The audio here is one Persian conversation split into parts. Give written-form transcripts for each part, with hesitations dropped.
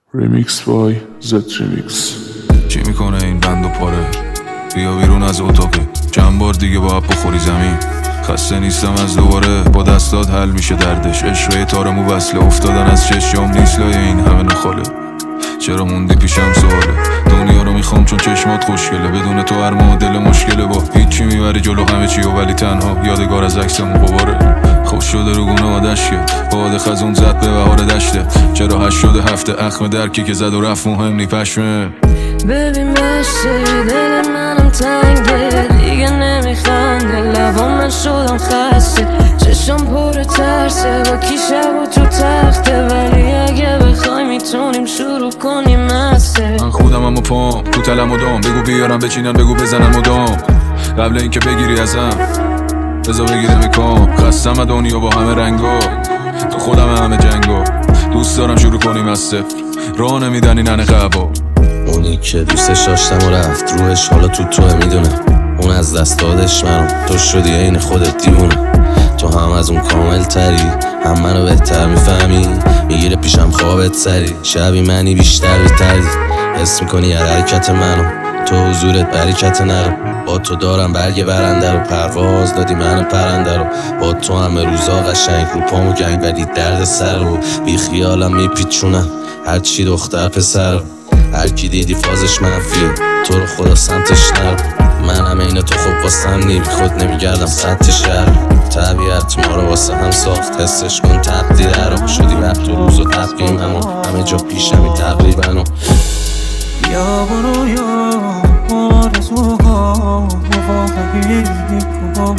ریمیکس بای زد ریمیکس. چی میکنه این بند و پاره؟ بیا بیرون از اتاقه، چند بار دیگه با بخوری زمین. خسته نیستم از دوباره با دستات حل میشه دردش. عشقه تارمو وصله افتادن از چشم نیست لای این همه نخاله. چرا موندی پیشم سواله؟ دنیا رو میخوام چون چشمات خوشگله، بدون تو هر معادل مشکله. با هیچی میبری جلو همه چی و ولی تنها یادگار از عکسمون غباره. خوش شده رو گونه آدش کرد، باد خزون زد به بهار دشته. چرا هشت شده هفته اخم درکی که زد و رفت مهم نی پشمه. ببین بشه دل منم تنگه، دیگه نمیخنده لبام من شدم خسته. چشم پر ترسه با کی شب و تو تخته، ولی اگه بخوای میتونیم شروع کنیم مسته. من خودم اما پام تو تلم و دام، بگو بیارم بچینن بگو بزنن مدام. قبل اینکه بگیری ازم بذار بگیره میکام. خستم دنیا با همه رنگا، تو خودم همه جنگا. دوست دارم شروع کنیم از صفر، راه نمیدن این قبا. اونی که دوستش داشتم و رفت روحش حالا توه میدونه. اون از دست دادش منو، تو شدی این خودت دیوونه. تو هم از اون کامل تری، هم منو بهتر میفهمی. میگیره پیشم خوابت سری، شبی منی بیشتر بیتری. حس میکنی هر حرکت منو، تو حضورت برکت نرو. با تو دارم برگ برنده رو، پرواز دادی من پرنده رو. با تو همه روزا قشنگ رو پامو گنگ، ولی درد سر رو بی خیالم میپیچونم. هرچی دختر پسر، هر کی دیدی فازش منفیه، تو رو خدا سمتش نرو. منم اینه تو خوب واسم نی، بی خود نمیگردم سطح شهر. طبیعت ما رو واسه هم ساخت، حسش کن تقدیره رو. شدی وقت و روز و تقویمم و همه جا پیشمی تقریبا. بیا برو یا آرزوها مواقعی کن،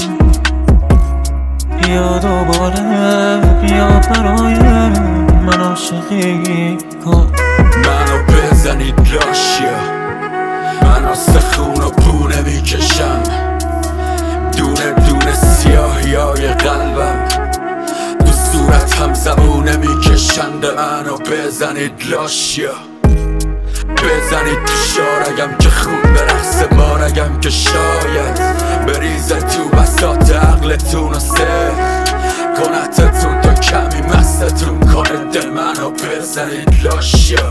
بیا دوباره بیا برای من عاشقی کن. منو بزنید لاشیا، من از خون و پونه میکشم. دونه دونه سیاهیای قلبم تو صورتم زبونه میکشند. منو بزنید لاشیا، بزنید تو شارگم که خون برقص بارگم، که شاید بریزه تو بساط عقلتون و سر کنتتون تا کمی مستتون کنه دل. منو بزنید لاشیا،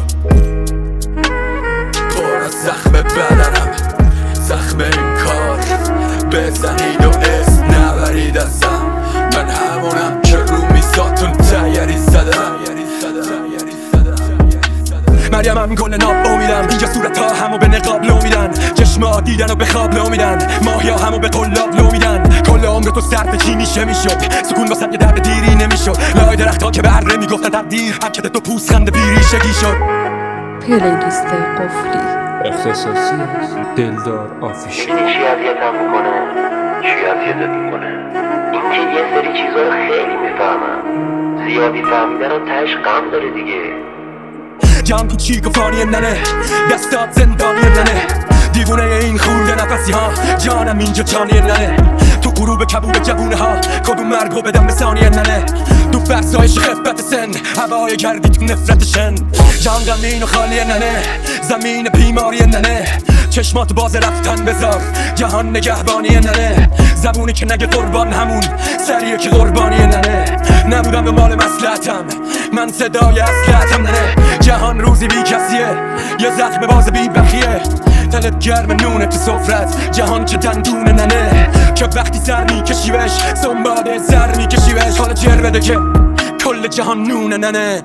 پر زخم بدنم، زخم این کار. بزنید و اسم نبرید ازم، من همونم که رو میزاتون تیری زدم. مریم هم گل ناب امیدم، اینجا صورت ها همو به نقاب لو میدن. چشما دیدن و به خواب لو میدن، ماهیا همو به قلاب لو میدن. کل عمر تو صرف چی میشه میشد، سکون واسه یه درد دیری نمیشد. لای درخت ها که بره میگفتن تقدیر، حرکت تو پوست بیریشگی شد. پلیلیست قفلی اختصاصی دلدار آفیشیال. چی اذیتم میکنه، چی اذیتت میکنه؟ اینکه یه سری چیزا رو خیلی میفهمم، زیادی فهمیدن و تهش غم داره دیگه. جام کوچیک و فانی ننه، دستات زندانی ننه. دیوونه این خورده نفسی ها، جانم اینجا جانی ننه. تو غروب کبود جوونه ها، کدوم مرگو بدم به ثانیه ننه. تو فرسایش خفت سن، هوای گردی تو نفرتشن. جان غمین و خالی ننه، زمین بیماری ننه. چشمات باز رفتن بذار، جهان نگهبانی ننه. زبونی که نگه قربان همون سریه که قربانی ننه. نبودم به مال مصلحتم، من صدای اصلحتم ننه. جهان روزی بی کسیه، یه زخم باز بی بخیه. دلت گرم نونه تو سفرت، جهان که دندونه ننه. که وقتی سر میکشیوش، سنباده سر میکشیوش. حالا جر بده که کل جهان نونه ننه.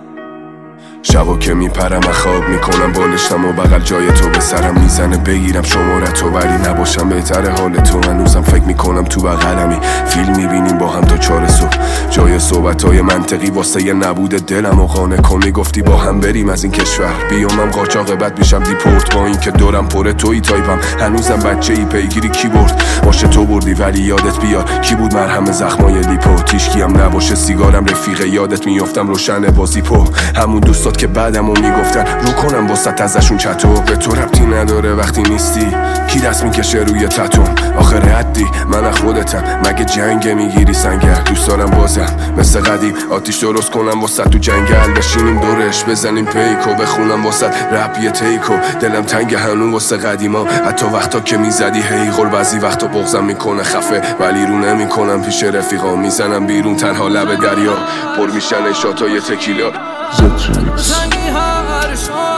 شبا که میپرم خواب میکنم بالشتم و بغل جای تو به سرم میزنه. بگیرم شمارتو ولی نباشم بهتر حال تو. هنوزم فکر میکنم تو بغلمی، فیلم میبینیم با هم تا 4 صبح. جای صحبتای منطقی واسه یه نبود دلم و قانع کن. میگفتی با هم بریم از این کشور، بیامم قاچاق بد میشم دیپورت. با این که دورم پره توی تایپم، هنوزم بچه ای پیگیری کی برد. باشه تو بردی ولی یادت بیار کی بود مرهم زخمای لیپو. تیشکی هم نباشه سیگارم رفیقه، یادت میافتم روشن بازیپو. همون دوستات که بعدمو میگفتن رو کنم واسط ازشون چطور. به تو ربطی نداره وقتی نیستی، کی دست میکشه روی تتون. آخر ردی من خودتم، مگه جنگ میگیری سنگر. دوست دارم بازم مثل قدیم آتیش درست کنم واسط تو جنگل. بشینیم دورش بزنیم پیکو، بخونم واسط رپ یه تیکو. دلم تنگ هنون واسه قدیما، حتی وقتا که میزدی هی غل. بعضی وقتا بغضم میکنه خفه، ولی رو نمیکنم پیش رفیقا. میزنم بیرون تنها لب دریا، پر میشن اشاتای تکیلا. زد ریمیکس.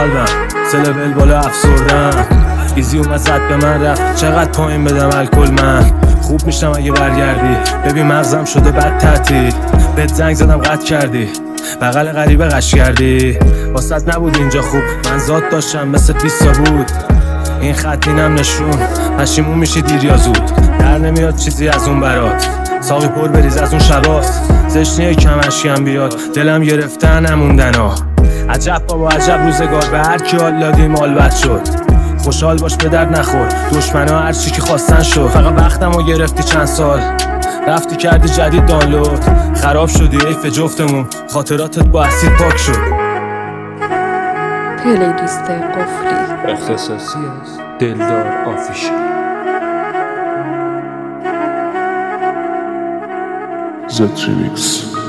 قلبم سلول بالا افسردم ایزی اومد زد به من رفت چقدر پایین بدم الکل من خوب میشم اگه برگردی ببین مغزم شده بد تعطیل بهت زنگ زدم قطع کردی بغل غریبه قش کردی واسط نبود اینجا خوب من ذات داشتم مثل پیستا بود این خط اینم نشون پشیمون میشی دیر یا زود در نمیاد چیزی از اون برات ساقی پر بریز از اون شباست زشنیه کمشیم بیاد دلم گرفتن نموندن ها عجب بابا عجب روزگار به هر کی حال دادیم حال بد شد خوشحال باش به درد نخور دشمنا هر چی که خواستن شد فقط وقتمو گرفتی چند سال رفتی کردی جدید دانلود خراب شدی ایف جفتمون خاطراتت با اسید پاک شد پلیلیست قفلی اختصاصی از دلدار آفیشیال زد ریمیکس